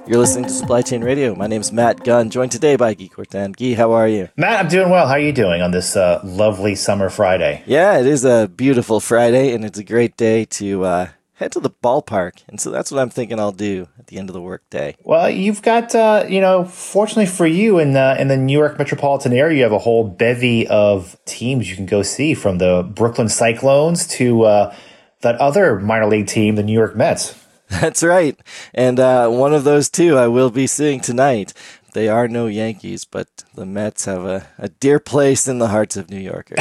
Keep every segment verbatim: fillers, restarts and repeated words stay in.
You're listening to Supply Chain Radio. My name is Matt Gunn, joined today by Guy Courtin. Guy, how are you? Matt, I'm doing well. How are you doing on this uh, lovely summer Friday? Yeah, it is a beautiful Friday, and it's a great day to uh, head to the ballpark. And so that's what I'm thinking I'll do at the end of the workday. Well, you've got, uh, you know, fortunately for you in the, in the New York metropolitan area, you have a whole bevy of teams you can go see, from the Brooklyn Cyclones to uh, that other minor league team, the New York Mets. That's right. And uh, one of those two I will be seeing tonight. They are no Yankees, but the Mets have a, a dear place in the hearts of New Yorkers.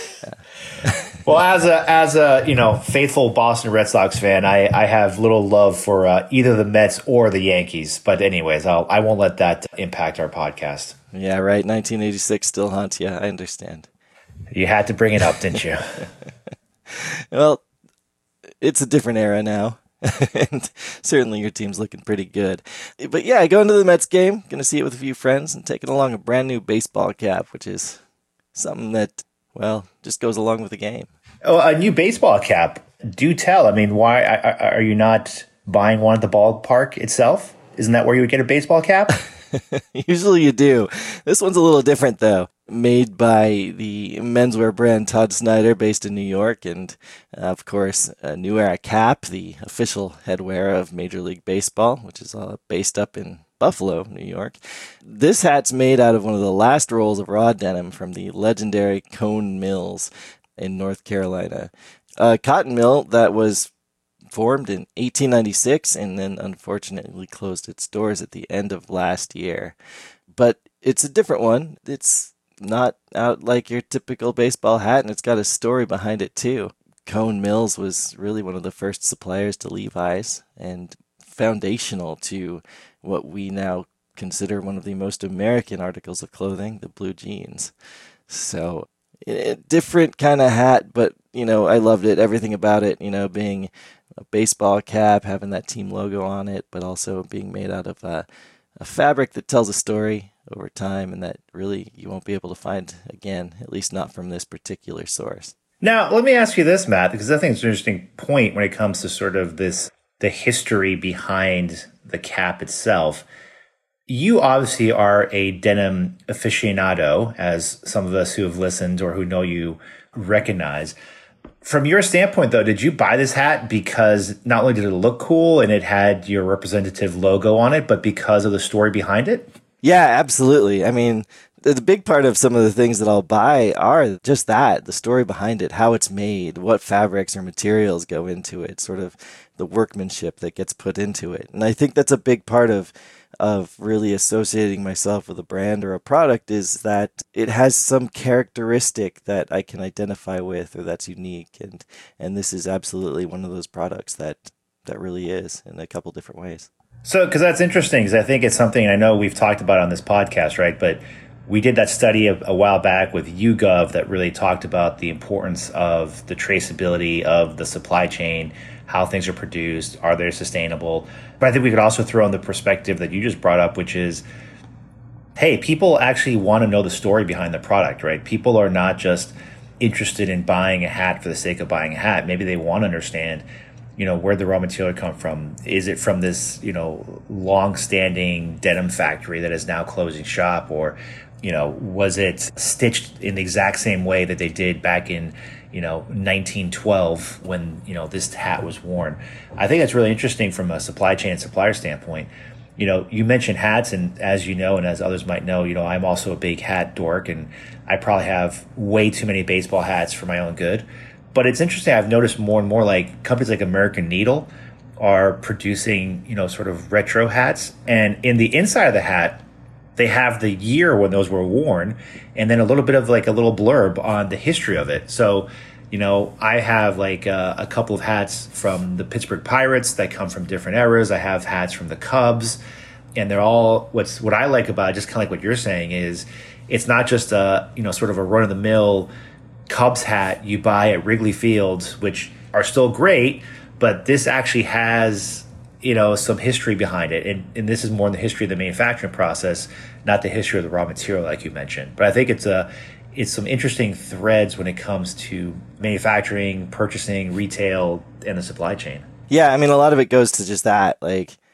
Well, as a as a you know faithful Boston Red Sox fan, I, I have little love for uh, either the Mets or the Yankees. But anyways, I'll, I won't let that impact our podcast. Yeah, right. nineteen eighty-six still haunts you. I understand. You had to bring it up, didn't you? Well, it's a different era now. And certainly your team's looking pretty good. But yeah, going to the Mets game, going to see it with a few friends and taking along a brand new baseball cap, which is something that, well, just goes along with the game. Oh, a new baseball cap. Do tell. I mean, why are, are you not buying one at the ballpark itself? Isn't that where you would get a baseball cap? Usually you do. This one's a little different, though. Made by the menswear brand Todd Snyder, based in New York, and uh, of course, a New Era cap, the official headwear of Major League Baseball, which is uh, based up in Buffalo, New York. This hat's made out of one of the last rolls of raw denim from the legendary Cone Mills in North Carolina. A cotton mill that was formed in eighteen ninety-six and then unfortunately closed its doors at the end of last year. But it's a different one. It's not out like your typical baseball hat, and it's got a story behind it too. Cone Mills was really one of the first suppliers to Levi's and foundational to what we now consider one of the most American articles of clothing, the blue jeans. So, a different kind of hat, but, you know, I loved it. Everything about it, you know, being a baseball cap, having that team logo on it, but also being made out of a, a fabric that tells a story over time, and that really you won't be able to find again, at least not from this particular source. Now, let me ask you this, Matt, because I think it's an interesting point when it comes to sort of this, the history behind the cap itself. You obviously are a denim aficionado, as some of us who have listened or who know you recognize. From your standpoint, though, did you buy this hat because not only did it look cool and it had your representative logo on it, but because of the story behind it? Yeah, absolutely. I mean, the, the big part of some of the things that I'll buy are just that, the story behind it, how it's made, what fabrics or materials go into it, sort of the workmanship that gets put into it. And I think that's a big part of of really associating myself with a brand or a product, is that it has some characteristic that I can identify with or that's unique. And and this is absolutely one of those products that that really is, in a couple different ways. So, because that's interesting, because I think it's something I know we've talked about on this podcast, right? But we did that study a, a while back with YouGov that really talked about the importance of the traceability of the supply chain, how things are produced, are they sustainable? But I think we could also throw in the perspective that you just brought up, which is, hey, people actually want to know the story behind the product, right? People are not just interested in buying a hat for the sake of buying a hat. Maybe they want to understand, you know, where the raw material come from. Is it from this, you know, long-standing denim factory that is now closing shop? Or, you know, was it stitched in the exact same way that they did back in, you know, nineteen twelve when, you know, this hat was worn? I think that's really interesting from a supply chain and supplier standpoint. You know, you mentioned hats, and as you know, and as others might know, you know, I'm also a big hat dork, and I probably have way too many baseball hats for my own good. But it's interesting. I've noticed more and more, like, companies like American Needle are producing, you know, sort of retro hats. And in the inside of the hat, they have the year when those were worn, and then a little bit of like a little blurb on the history of it. So, you know, I have like uh, a couple of hats from the Pittsburgh Pirates that come from different eras. I have hats from the Cubs, and they're all, what's what I like about it, just kind of like what you're saying, is it's not just a, you know, sort of a run of the mill Cubs hat you buy at Wrigley Field, which are still great, but this actually has, you know, some history behind it. And, and this is more in the history of the manufacturing process, not the history of the raw material like you mentioned. But I think it's a, it's some interesting threads when it comes to manufacturing, purchasing, retail, and the supply chain. Yeah, I mean, a lot of it goes to just that, like,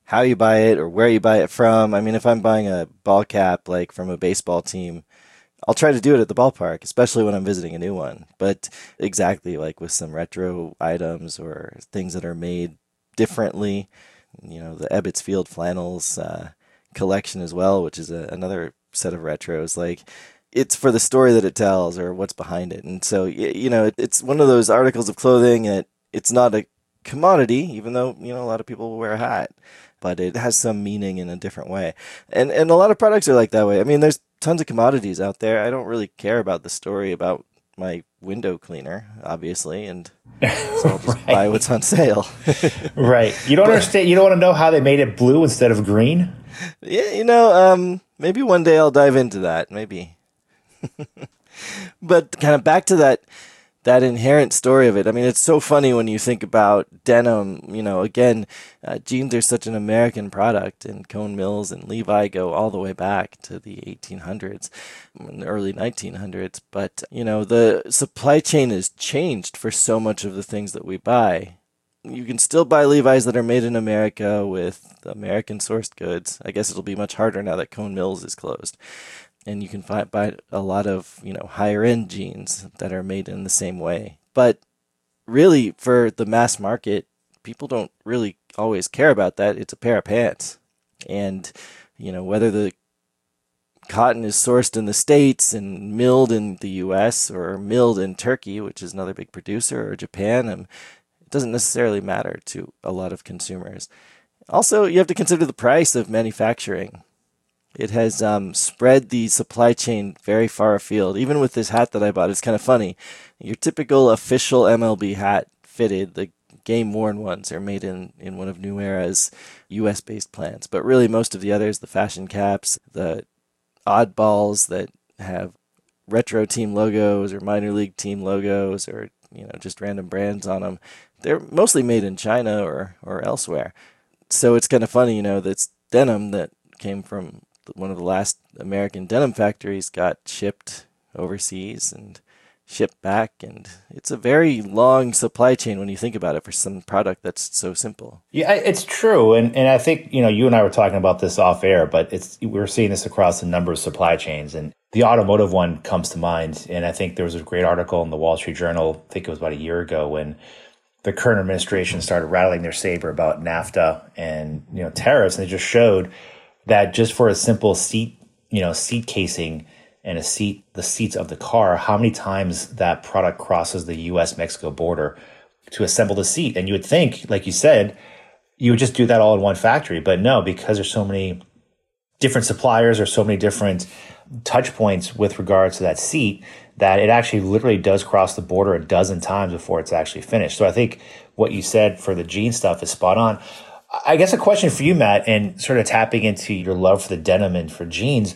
how you buy it or where you buy it from. I mean, if I'm buying a ball cap like from a baseball team, I'll try to do it at the ballpark, especially when I'm visiting a new one. But exactly like with some retro items or things that are made differently, you know, the Ebbets Field flannels uh, collection as well, which is a, another set of retros. Like, it's for the story that it tells or what's behind it. And so, you know, it's one of those articles of clothing that it's not a commodity, even though, you know, a lot of people will wear a hat, but it has some meaning in a different way. And and a lot of products are like that way. I mean, there's tons of commodities out there. I don't really care about the story about my window cleaner, obviously, and so I'll just right. buy what's on sale. Right. You don't but, understand. You don't want to know how they made it blue instead of green? Yeah, you know, um, maybe one day I'll dive into that. Maybe. But kind of back to that that inherent story of it. I mean, it's so funny when you think about denim. You know, again, uh, jeans are such an American product, and Cone Mills and Levi go all the way back to the eighteen hundreds, and the early nineteen hundreds. But, you know, the supply chain has changed for so much of the things that we buy. You can still buy Levi's that are made in America with American-sourced goods. I guess it'll be much harder now that Cone Mills is closed. And you can find, buy a lot of, you know, higher-end jeans that are made in the same way. But really, for the mass market, people don't really always care about that. It's a pair of pants. And, you know, whether the cotton is sourced in the States and milled in the U S or milled in Turkey, which is another big producer, or Japan, and it doesn't necessarily matter to a lot of consumers. Also, you have to consider the price of manufacturing. It has um, spread the supply chain very far afield. Even with this hat that I bought, it's kind of funny. Your typical official M L B hat fitted, the game-worn ones, are made in, in one of New Era's U S-based plants. But really, most of the others, the fashion caps, the oddballs that have retro team logos or minor league team logos or, you know, just random brands on them, they're mostly made in China or, or elsewhere. So it's kind of funny, you know, that's denim that came from one of the last American denim factories got shipped overseas and shipped back, and it's a very long supply chain when you think about it for some product that's so simple. Yeah, it's true, and and I think, you know, you and I were talking about this off air, but it's we're seeing this across a number of supply chains, and the automotive one comes to mind. And I think there was a great article in the Wall Street Journal, I think it was about a year ago, when the current administration started rattling their saber about NAFTA and, you know, tariffs, and they just showed that just for a simple seat, you know, seat casing and a seat, the seats of the car, how many times that product crosses the U S Mexico border to assemble the seat. And you would think, like you said, you would just do that all in one factory. But no, because there's so many different suppliers or so many different touch points with regards to that seat, that it actually literally does cross the border a dozen times before it's actually finished. So I think what you said for the jean stuff is spot on. I guess a question for you, Matt, and sort of tapping into your love for the denim and for jeans,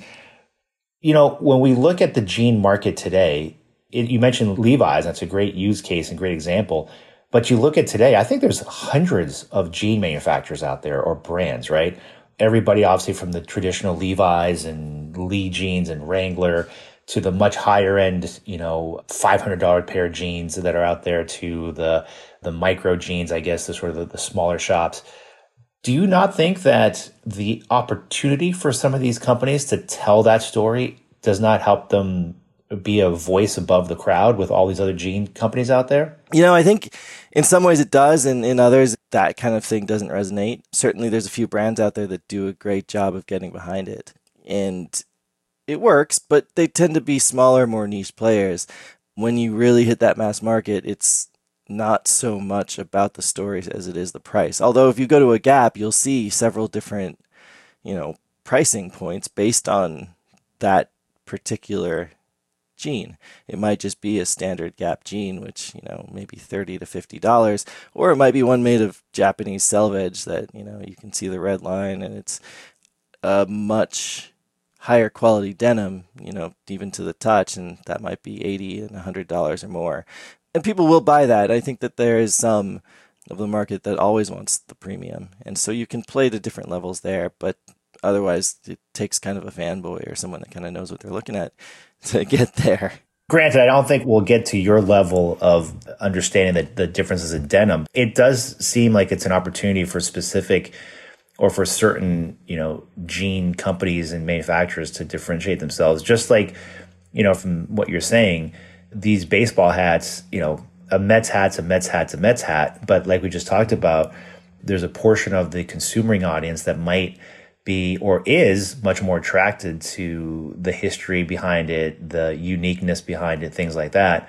you know, when we look at the jean market today, it, you mentioned Levi's, that's a great use case and great example. But you look at today, I think there's hundreds of jean manufacturers out there, or brands, right? Everybody, obviously, from the traditional Levi's and Lee jeans and Wrangler to the much higher end, you know, five hundred dollars pair of jeans that are out there, to the the micro jeans, I guess, the sort of the, the smaller shops. Do you not think that the opportunity for some of these companies to tell that story does not help them be a voice above the crowd with all these other jean companies out there? You know, I think in some ways it does, and in others, that kind of thing doesn't resonate. Certainly there's a few brands out there that do a great job of getting behind it. And it works, but they tend to be smaller, more niche players. When you really hit that mass market, it's not so much about the stories as it is the price. Although if you go to a Gap, you'll see several different, you know, pricing points based on that particular jean. It might just be a standard Gap jean, which, you know, maybe thirty to fifty dollars, or it might be one made of Japanese selvage that, you know, you can see the red line, and it's a much higher quality denim, you know, even to the touch, and that might be eighty and one hundred dollars or more. And people will buy that. I think that there is some of the market that always wants the premium. And so you can play to different levels there, but otherwise it takes kind of a fanboy or someone that kind of knows what they're looking at to get there. Granted, I don't think we'll get to your level of understanding the, the differences in denim. It does seem like it's an opportunity for specific or for certain, you know, jean companies and manufacturers to differentiate themselves. Just like, you know, from what you're saying, these baseball hats, you know, a Mets hat's a Mets hat's a Mets hat. But like we just talked about, there's a portion of the consuming audience that might be or is much more attracted to the history behind it, the uniqueness behind it, things like that.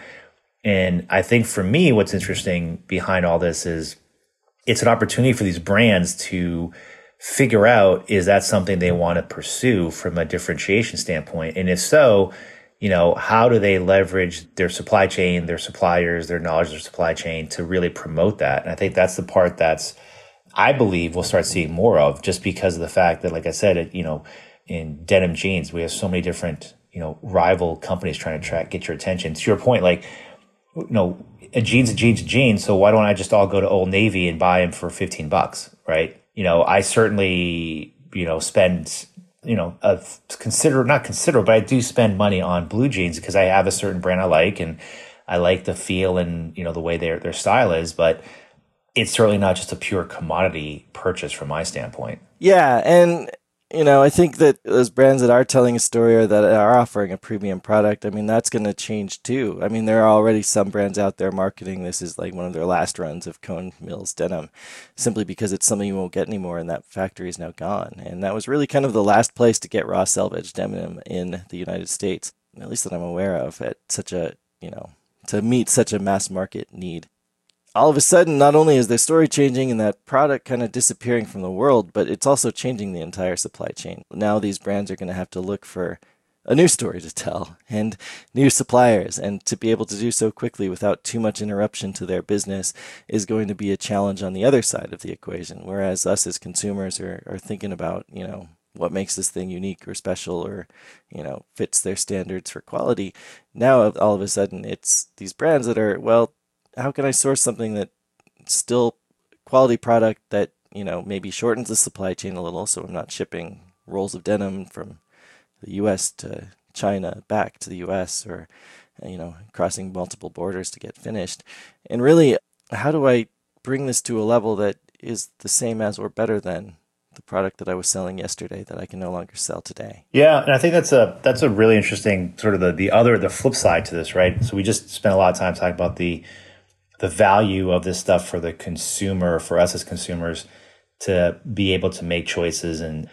And I think for me, what's interesting behind all this is it's an opportunity for these brands to figure out, is that something they want to pursue from a differentiation standpoint? And if so, you know, how do they leverage their supply chain, their suppliers, their knowledge of their supply chain to really promote that? And I think that's the part that's, I believe, we'll start seeing more of, just because of the fact that, like I said, it, you know, in denim jeans, we have so many different, you know, rival companies trying to track, get your attention. To your point, like, you know, a jean's a jean's a jean. So why don't I just all go to Old Navy and buy them for fifteen bucks, right? You know, I certainly, you know, spend, you know, a consider, not consider, but I do spend money on blue jeans because I have a certain brand I like and I like the feel and, you know, the way their, their style is, but it's certainly not just a pure commodity purchase from my standpoint. Yeah. And, you know, I think that those brands that are telling a story or that are offering a premium product, I mean, that's going to change too. I mean, there are already some brands out there marketing this is like one of their last runs of Cone Mills denim, simply because it's something you won't get anymore and that factory is now gone. And that was really kind of the last place to get raw selvage denim in the United States, at least that I'm aware of, at such a, you know, to meet such a mass market need. All of a sudden, not only is their story changing and that product kind of disappearing from the world, but it's also changing the entire supply chain. Now these brands are going to have to look for a new story to tell and new suppliers, and to be able to do so quickly without too much interruption to their business is going to be a challenge on the other side of the equation. Whereas us as consumers are, are thinking about, you know, what makes this thing unique or special or, you know, fits their standards for quality. Now, all of a sudden, it's these brands that are, well, how can I source something that still quality product that, you know, maybe shortens the supply chain a little, so I'm not shipping rolls of denim from the U S to China back to the U S, or, you know, crossing multiple borders to get finished. And really, how do I bring this to a level that is the same as or better than the product that I was selling yesterday that I can no longer sell today? Yeah, and I think that's a that's a really interesting sort of the the other the flip side to this, right? So we just spent a lot of time talking about the the value of this stuff for the consumer, for us as consumers, to be able to make choices and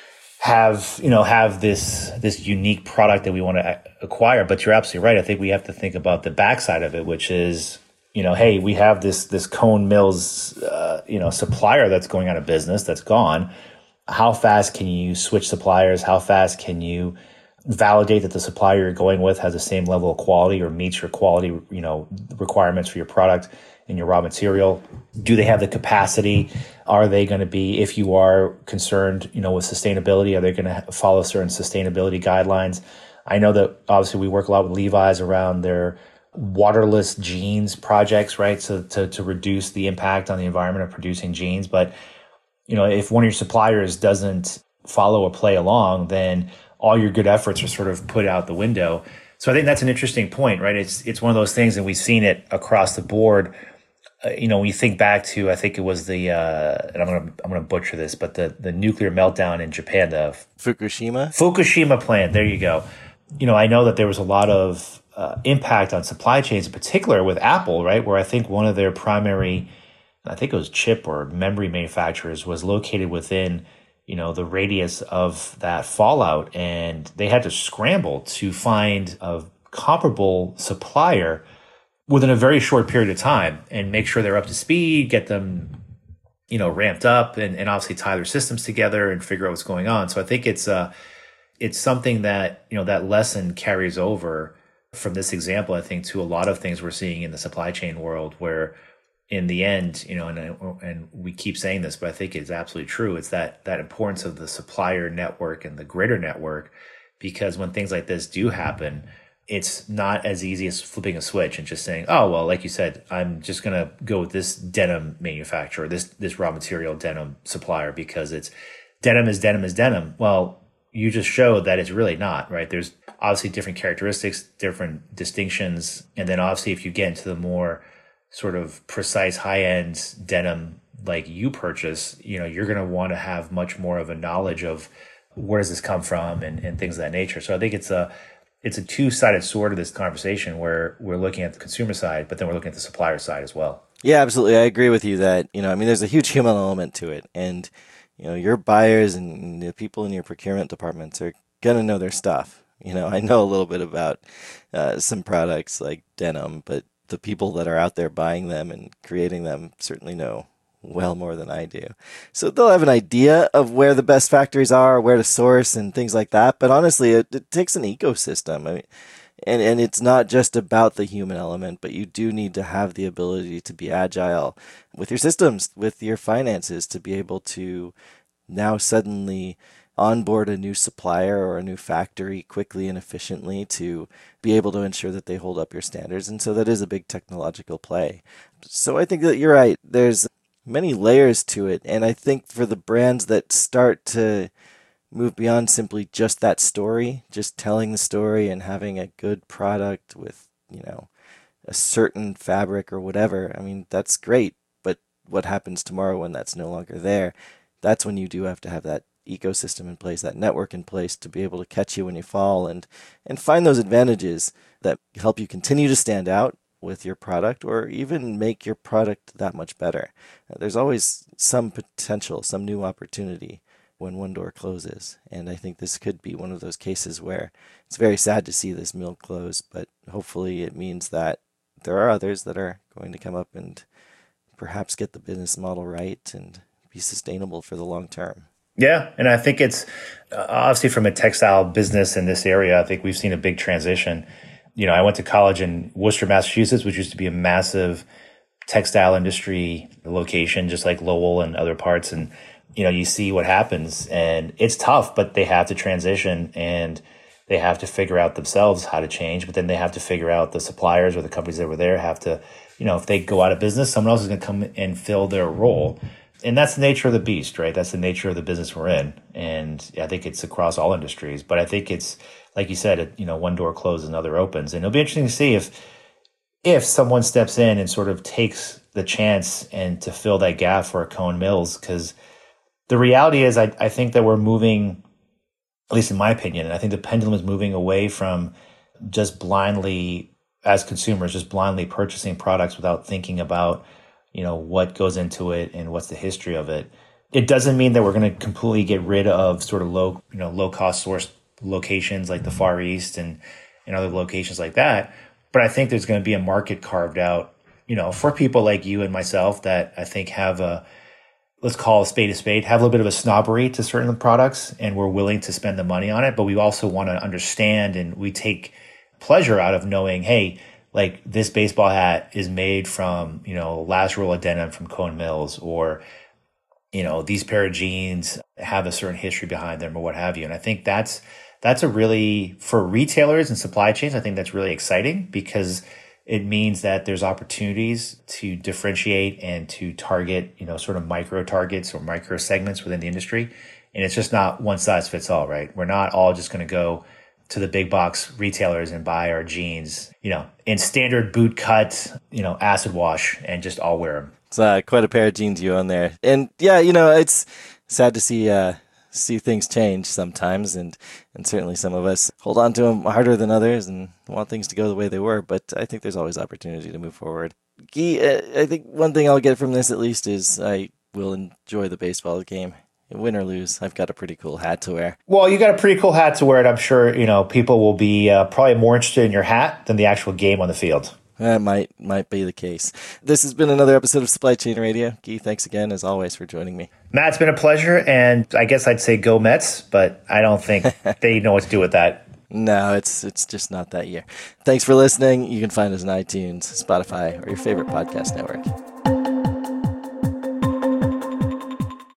have, you know, have this this unique product that we want to acquire. But you're absolutely right. I think we have to think about the backside of it, which is, you know, hey, we have this this Cone Mills, uh, you know, supplier that's going out of business, that's gone. How fast can you switch suppliers? How fast can you validate that the supplier you're going with has the same level of quality or meets your quality, you know, requirements for your product and your raw material? Do they have the capacity? Are they going to be, if you are concerned, you know, with sustainability, are they going to follow certain sustainability guidelines? I know that obviously we work a lot with Levi's around their waterless jeans projects, right? So to, to reduce the impact on the environment of producing jeans. But, you know, if one of your suppliers doesn't follow or play along, then all your good efforts are sort of put out the window. So I think that's an interesting point, right? It's it's one of those things, and we've seen it across the board. Uh, you know, when you think back to, I think it was the, uh, and I'm gonna I'm gonna butcher this, but the the nuclear meltdown in Japan, the Fukushima Fukushima plant. There you go. You know, I know that there was a lot of uh, impact on supply chains, in particular with Apple, right? Where I think one of their primary, I think it was chip or memory manufacturers, was located within, you know, the radius of that fallout, and they had to scramble to find a comparable supplier within a very short period of time and make sure they're up to speed, get them, you know, ramped up, and, and obviously tie their systems together and figure out what's going on. So I think it's uh it's something that, you know, that lesson carries over from this example, I think, to a lot of things we're seeing in the supply chain world, where in the end, you know, and and we keep saying this, but I think it's absolutely true. It's that that importance of the supplier network and the greater network, because when things like this do happen, it's not as easy as flipping a switch and just saying, oh, well, like you said, I'm just going to go with this denim manufacturer, this this raw material denim supplier, because it's denim is denim is denim. Well, you just showed that it's really not, right? There's obviously different characteristics, different distinctions. And then obviously if you get into the more sort of precise high-end denim like you purchase, you know, you're going to want to have much more of a knowledge of where does this come from and, and things of that nature. So I think it's a it's a two-sided sword of this conversation where we're looking at the consumer side, but then we're looking at the supplier side as well. Yeah, absolutely. I agree with you that, you know, I mean, there's a huge human element to it. And, you know, your buyers and the people in your procurement departments are going to know their stuff. You know, I know a little bit about uh, some products like denim, but the people that are out there buying them and creating them certainly know well more than I do. So they'll have an idea of where the best factories are, where to source and things like that. But honestly, it, it takes an ecosystem. I mean, and, and it's not just about the human element, but you do need to have the ability to be agile with your systems, with your finances, to be able to now suddenly onboard a new supplier or a new factory quickly and efficiently to be able to ensure that they hold up your standards. And so that is a big technological play. So I think that you're right. There's many layers to it. And I think for the brands that start to move beyond simply just that story, just telling the story and having a good product with, you know, a certain fabric or whatever, I mean, that's great. But what happens tomorrow when that's no longer there? That's when you do have to have that ecosystem in place, that network in place to be able to catch you when you fall and, and find those advantages that help you continue to stand out with your product or even make your product that much better. There's always some potential, some new opportunity when one door closes. And I think this could be one of those cases where it's very sad to see this mill close, but hopefully it means that there are others that are going to come up and perhaps get the business model right and be sustainable for the long term. Yeah, and I think it's uh, obviously from a textile business in this area, I think we've seen a big transition. You know, I went to college in Worcester, Massachusetts, which used to be a massive textile industry location, just like Lowell and other parts. And, you know, you see what happens and it's tough, but they have to transition and they have to figure out themselves how to change. But then they have to figure out the suppliers or the companies that were there have to, you know, if they go out of business, someone else is going to come and fill their role. And that's the nature of the beast, right? That's the nature of the business we're in. And I think it's across all industries. But I think it's, like you said, it, you know, one door closes, another opens. And it'll be interesting to see if if someone steps in and sort of takes the chance and to fill that gap for Cone Mills. Because the reality is, I, I think that we're moving, at least in my opinion, and I think the pendulum is moving away from just blindly, as consumers, just blindly purchasing products without thinking about, you know, what goes into it and what's the history of it. It doesn't mean that we're going to completely get rid of sort of low, you know, low cost source locations like the Far East and, and other locations like that. But I think there's going to be a market carved out, you know, for people like you and myself that I think have a, let's call a spade a spade, have a little bit of a snobbery to certain products and we're willing to spend the money on it. But we also want to understand and we take pleasure out of knowing, hey, like this baseball hat is made from, you know, last roll of denim from Cone Mills, or, you know, these pair of jeans have a certain history behind them or what have you. And I think that's, that's a really, for retailers and supply chains, I think that's really exciting because it means that there's opportunities to differentiate and to target, you know, sort of micro targets or micro segments within the industry. And it's just not one size fits all, right? We're not all just going to go to the big box retailers and buy our jeans, you know, in standard boot cut, you know, acid wash and just all wear them. It's uh, quite a pair of jeans you own there. And yeah, you know, it's sad to see uh, see things change sometimes. And, and certainly some of us hold on to them harder than others and want things to go the way they were. But I think there's always opportunity to move forward. Guy, uh, I think one thing I'll get from this at least is I will enjoy the baseball game. Win or lose, I've got a pretty cool hat to wear. Well, you got a pretty cool hat to wear, and I'm sure you know people will be uh, probably more interested in your hat than the actual game on the field. That might might be the case. This has been another episode of Supply Chain Radio. Guy, thanks again, as always, for joining me. Matt, it's been a pleasure, and I guess I'd say go Mets, but I don't think they know what to do with that. No, it's it's just not that year. Thanks for listening. You can find us on iTunes, Spotify, or your favorite podcast network.